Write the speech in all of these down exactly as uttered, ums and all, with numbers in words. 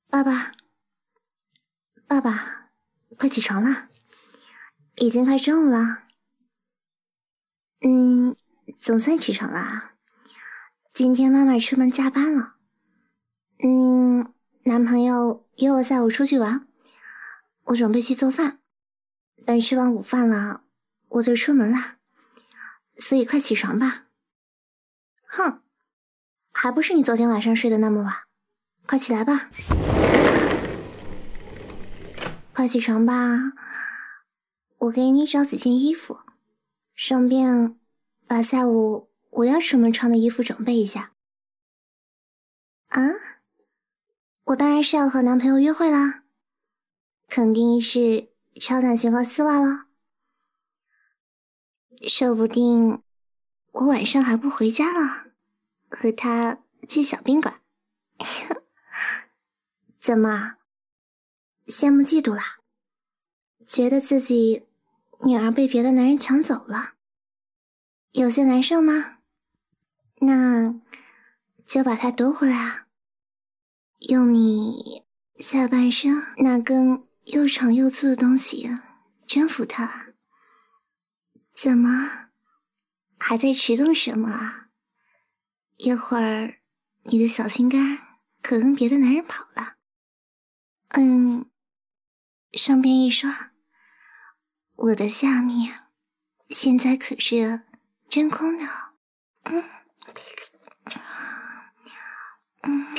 爸爸，爸爸，快起床了，已经快中午了。嗯，总算起床了啊。今天妈妈出门加班了。嗯，男朋友约我下午出去玩，我准备去做饭。等吃完午饭了，我就出门了。所以快起床吧。哼，还不是你昨天晚上睡得那么晚，快起来吧。快起床吧，我给你找几件衣服，顺便把下午我要出门穿的衣服准备一下。啊？我当然是要和男朋友约会啦，肯定是超短裙和丝袜了。说不定我晚上还不回家了，和他去小宾馆。怎么，羡慕嫉妒啦？觉得自己女儿被别的男人抢走了，有些难受吗？那就把她夺回来啊，用你下半身那根又长又粗的东西征服她。怎么，还在迟钝什么啊？一会儿你的小心肝可跟别的男人跑了。嗯，顺便一说，我的下面现在可是真空的。嗯嗯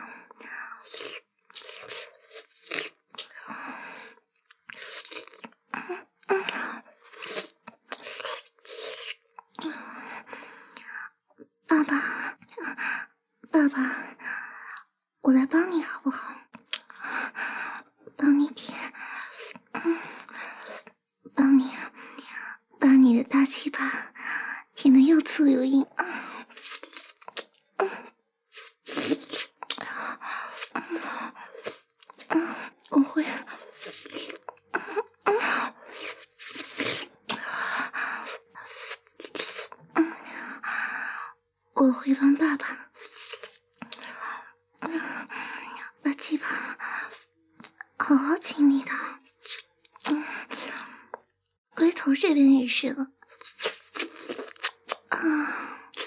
爸爸，爸爸，我来帮你好不好？帮你舔，嗯，帮你把你的大鸡巴舔得又粗又硬。我会，我会帮爸爸把鸡巴好好亲你的。嗯，龟头这边也是。啊。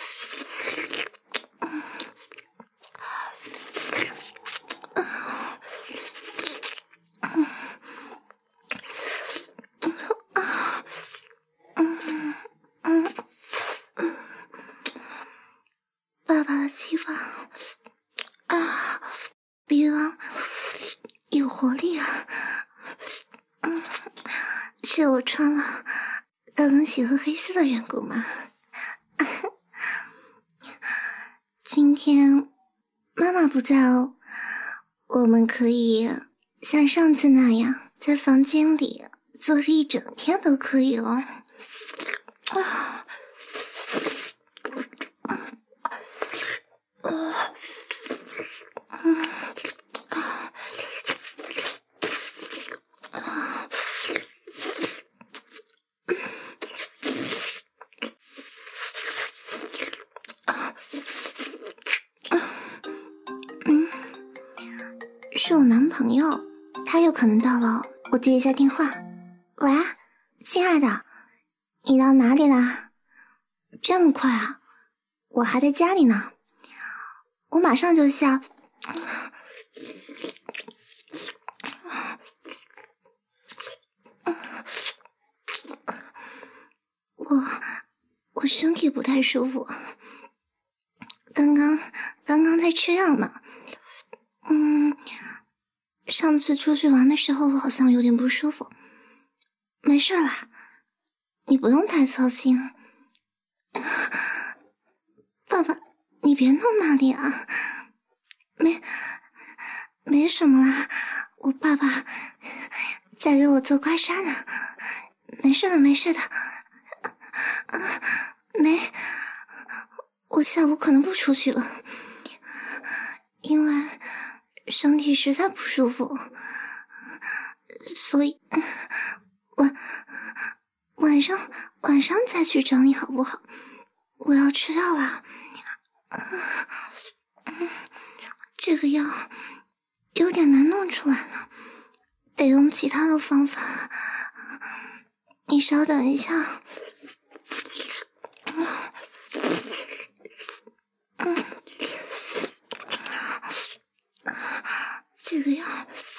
爸爸的鸡巴啊，比狼有活力啊！嗯，是我穿了高跟鞋和黑丝的缘故吗？今天妈妈不在哦，我们可以像上次那样在房间里坐着一整天都可以哦。啊。是我男朋友，他有可能到了，我接一下电话。喂，亲爱的，你到哪里啦？这么快啊？我还在家里呢，我马上就下。我我身体不太舒服，刚刚刚刚在吃药呢。嗯，上次出去玩的时候我好像有点不舒服，没事啦，你不用太操心。爸爸，你别弄那里啊，没没什么啦，我爸爸在给我做刮痧呢，没事的没事的。没，我下午可能不出去了，因为身体实在不舒服，所以晚晚上晚上再去找你好不好？我要吃药了。这个药有点难弄出来了，得用其他的方法了。你稍等一下。嗯，这个药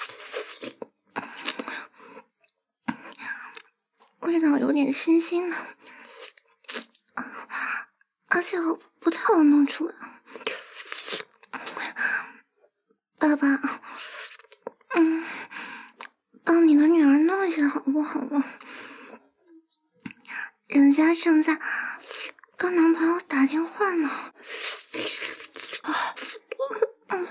味道有点腥腥的，而且我不太好弄出来。爸爸，嗯，帮你的女儿弄一下好不好吗？人家正在跟男朋友打电话呢。嗯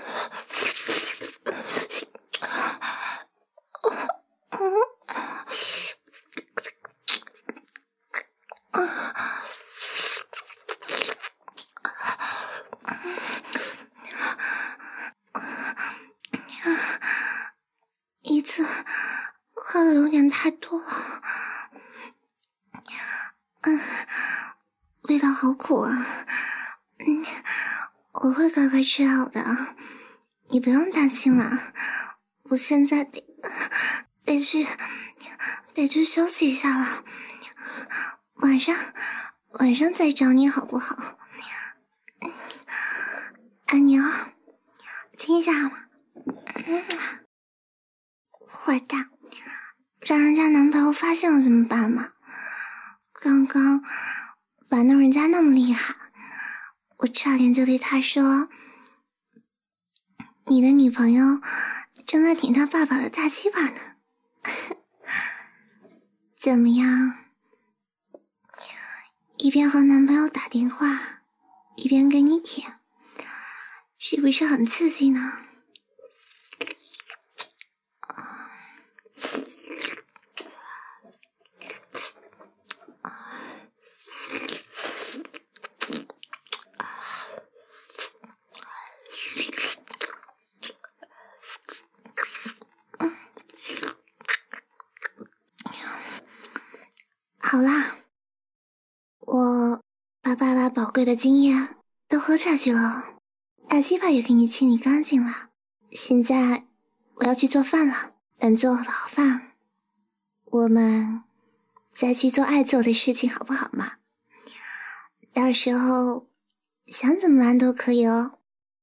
一次喝的有点太多了，嗯，味道好苦啊，嗯，我会乖乖吃好的，你不用担心了，我现在得得去得去休息一下了，晚上晚上再找你好不好？安妮啊，亲一下好吗？嗯，坏蛋，让人家男朋友发现了怎么办嘛？刚刚玩弄人家那么厉害，我差点就对他说，你的女朋友正在挺他爸爸的大鸡巴呢。怎么样？一边和男朋友打电话，一边给你舔，是不是很刺激呢？好啦，我把爸爸宝贵的经验都喝下去了，大鸡巴也给你清理干净了。现在我要去做饭了，等做好饭，我们再去做爱做的事情好不好嘛？到时候想怎么玩都可以哦。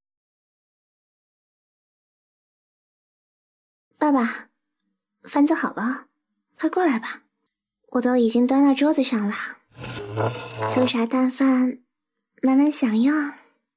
爸爸，饭做好了，快过来吧，我都已经端到桌子上了，粗茶淡饭，慢慢享用。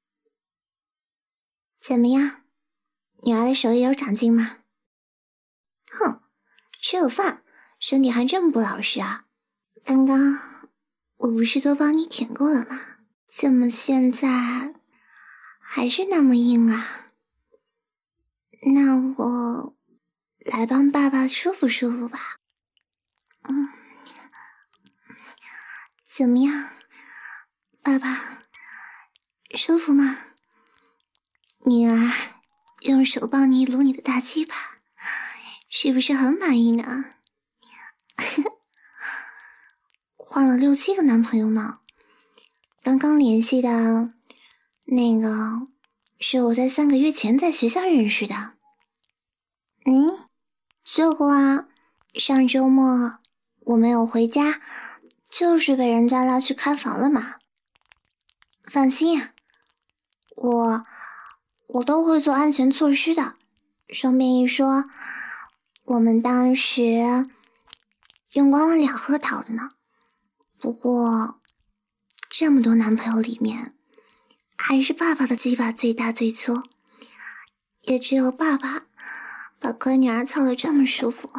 怎么样，女儿的手艺有长进吗？哼，吃个饭，身体还这么不老实啊！刚刚我不是都帮你舔过了吗？怎么现在还是那么硬啊？那我来帮爸爸舒服舒服吧。嗯，怎么样，爸爸，舒服吗？女儿用手帮你撸你的大鸡巴，是不是很满意呢？换了六七个男朋友呢，刚刚联系的那个是我在三个月前在学校认识的。嗯，这个啊，上周末我没有回家，就是被人家拉去开房了嘛。放心啊，我我都会做安全措施的。顺便一说，我们当时用光了两盒套的呢。不过这么多男朋友里面，还是爸爸的鸡巴最大最粗，也只有爸爸把闺女儿操得这么舒服。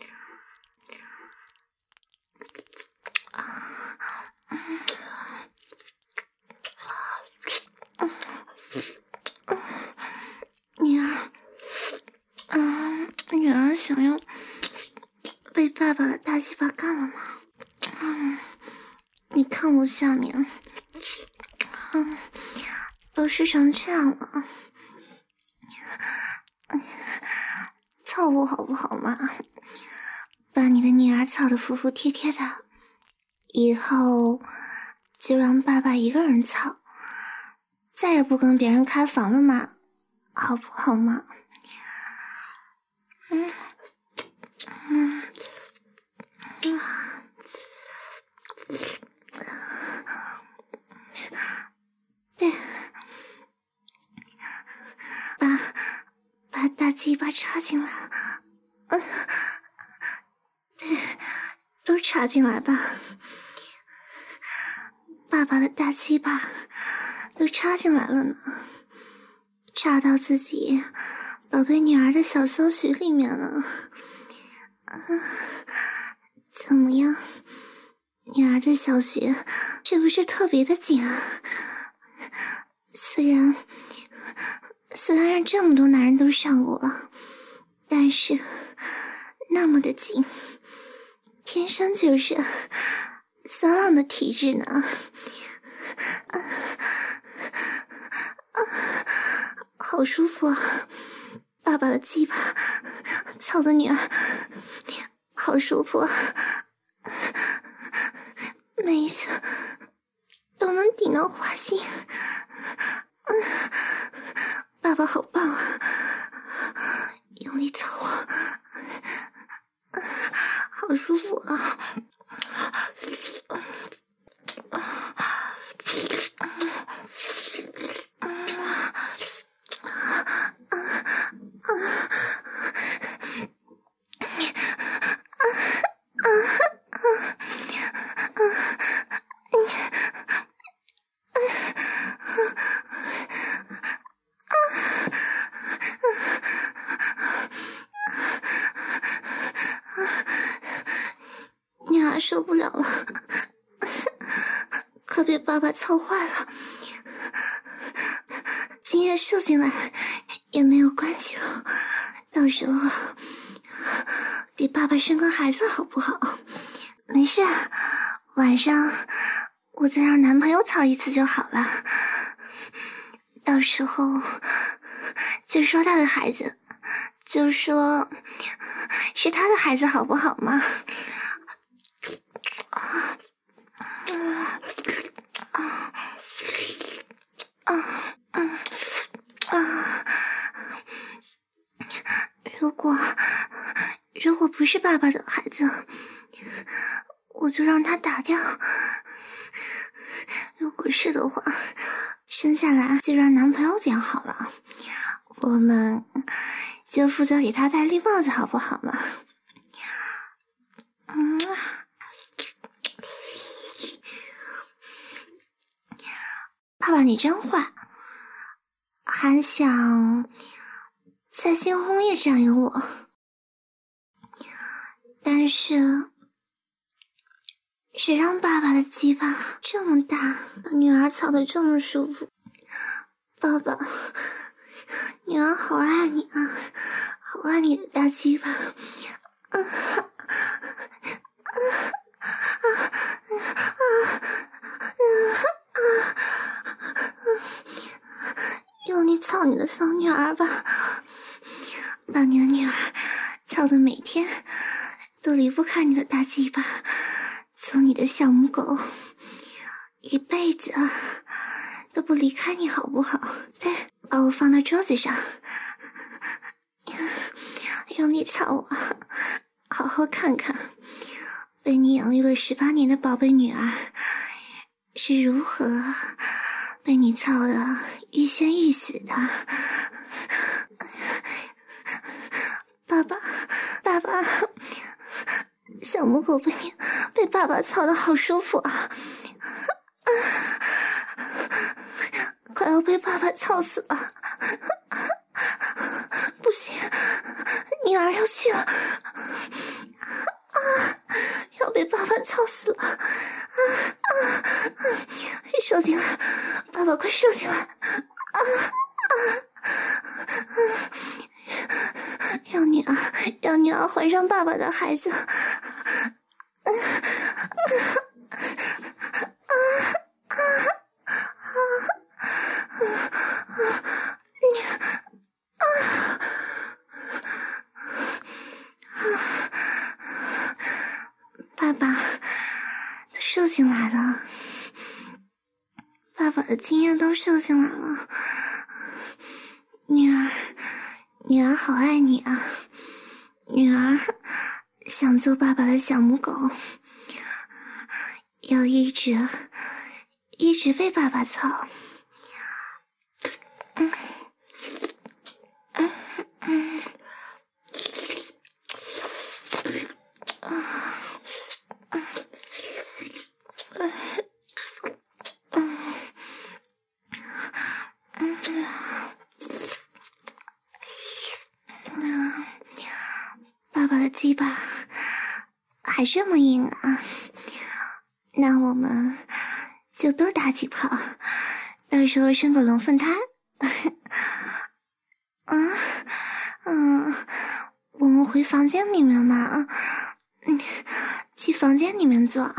女儿，嗯，女儿想要被爸爸的大鸡巴干了吗？嗯，你看我下面，嗯，都湿成这样了，操我好不好嘛？把你的女儿操得服服帖帖的，以后就让爸爸一个人操，再也不跟别人开房了嘛，好不好嘛？ 把把大鸡巴插进来，嗯，对，都插进来吧。爸爸的大鸡巴都插进来了呢，插到自己宝贝女儿的小骚穴里面了。啊，怎么样？女儿的小穴是不是特别的紧啊？虽然虽然让这么多男人都上过了，但是那么的紧，天生就是骚浪的体质呢。啊啊，好舒服啊！爸爸的鸡巴操的女儿好舒服啊，每一下都能顶到花心。嗯，爸爸好棒啊，用力操我，好舒服啊。女儿受不了了，快被爸爸操坏了。精液射进来也没有关系了，到时候给爸爸生个孩子好不好？没事，晚上我再让男朋友操一次就好了，到时候就说他的孩子，就说是他的孩子好不好吗？啊啊啊啊啊！如果如果不是爸爸的孩子，我就让他打掉；如果是的话，生下来就让男朋友养好了，我们就负责给他戴绿帽子，好不好嘛？嗯。爸爸你真坏，还想在新红叶占有我，但是谁让爸爸的鸡巴这么大，把女儿操得这么舒服？爸爸，女儿好爱你啊，好爱你的大鸡巴。啊啊啊啊啊！用力操你的骚女儿吧，把你的女儿操得每天都离不开你的大鸡巴，做你的小母狗，一辈子都不离开你好不好？对，把我放到桌子上，用力操我，好好看看被你养育了十八年的宝贝女儿是如何被你操得欲仙欲死的。爸爸，爸爸，小母狗被你被爸爸操得好舒服啊！快要被爸爸操死了，不行，女儿要去了，啊，要被爸爸操死了，啊啊啊！射进来，爸爸快射进来，啊啊啊！让女儿让女儿怀上爸爸的孩子，啊啊啊啊啊！爸爸都射进来了，爸爸的精液都射进来了，女儿，女儿好爱你啊，女儿想做爸爸的小母狗，要一直一直被爸爸操。嗯的鸡巴还这么硬啊，那我们就多打几炮，到时候生个龙凤胎。嗯嗯，我们回房间里面嘛，嗯，去房间里面坐。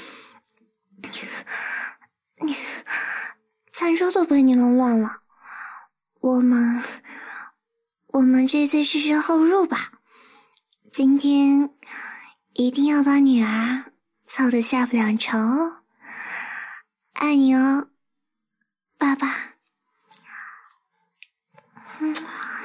你餐桌都被你弄乱了，我们我们这次是事后入吧，今天一定要把女儿操得下不了床哦，爱你哦，爸爸。嗯。